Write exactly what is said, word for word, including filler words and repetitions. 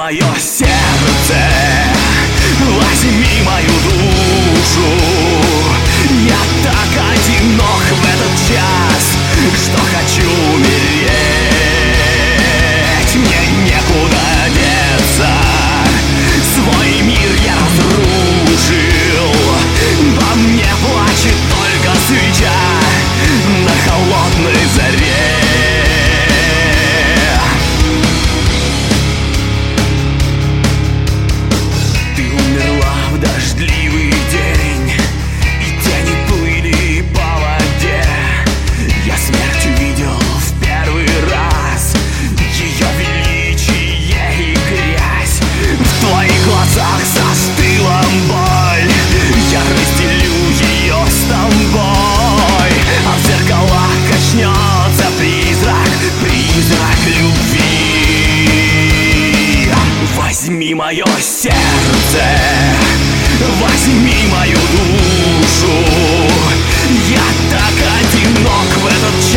мое сердце, возьми мою душу. Я так одинок в этот час, что хочу умереть. Мне некуда деться, свой мир я разрушил. Во мне плачет только свеча на холодной заре. Ты умерла в дождливый день, и тени плыли по воде. Я смерть увидел в первый раз, ее величие и грязь. В твоих глазах застыла боль, я разделю ее с тобой. А в зеркалах качнется призрак, призрак любви. Возьми мое сердце, возьми мою душу. Я так одинок в этот час,